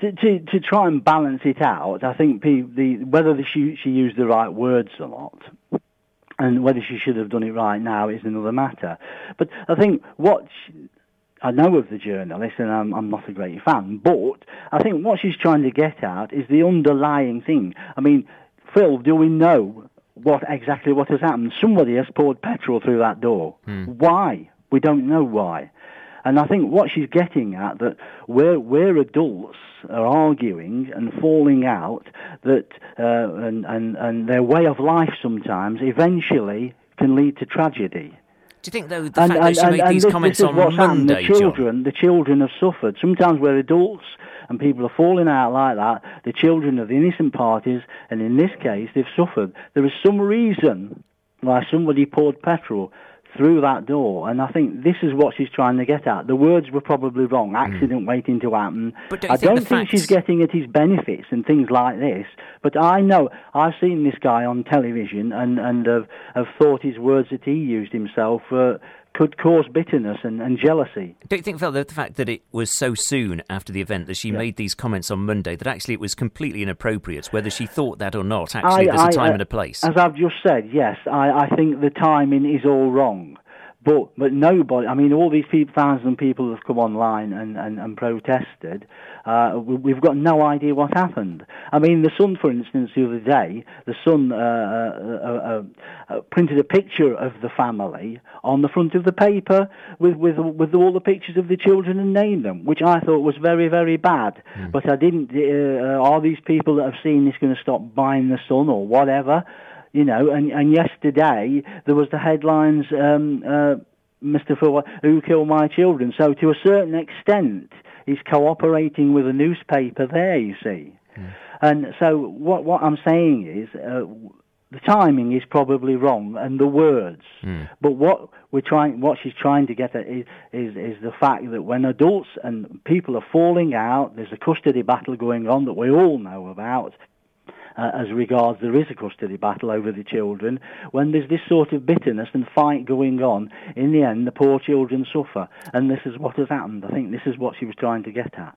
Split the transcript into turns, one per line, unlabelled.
to try and balance it out, I think whether she used the right words or not, and whether she should have done it right now is another matter. But I think I know of the journalist, and I'm not a great fan, but I think what she's trying to get at is the underlying thing. I mean, Phil, do we know exactly what has happened? Somebody has poured petrol through that door. Why? We don't know why. And I think what she's getting at, that where adults are arguing and falling out, that and their way of life sometimes eventually can lead to tragedy.
Do you think, though, the fact that she made these comments on Monday,
the children have suffered. Sometimes where adults and people are falling out like that, the children of the innocent parties, and in this case, they've suffered. There is some reason why somebody poured petrol through that door, and I think this is what she's trying to get at. The words were probably wrong, accident waiting to happen.
But
I don't think she's getting at his benefits and things like this, but I know, I've seen this guy on television and have thought his words that he used himself could cause bitterness and jealousy.
Don't you think, Phil, the fact that it was so soon after the event that she made these comments on Monday, that actually it was completely inappropriate, whether she thought that or not? Actually, there's a time and a place.
As I've just said, yes, I think the timing is all wrong. But nobody, I mean, all these thousands of people have come online and protested. We've got no idea what happened. I mean, the Sun, for instance, the other day, the Sun printed a picture of the family on the front of the paper with all the pictures of the children and named them, which I thought was very, very bad. But I didn't. Are these people that have seen this going to stop buying the Sun or whatever? You know, and yesterday there was the headlines, Mr. Phil, who killed my children? So to a certain extent, he's cooperating with a newspaper there, you see. And so what I'm saying is, the timing is probably wrong, and the words. But what she's trying to get at is the fact that when adults and people are falling out, there's a custody battle going on that we all know about. As regards there is a custody battle over the children, when there's this sort of bitterness and fight going on, in the end the poor children suffer, and this is what has happened. I think this is what she was trying to get at.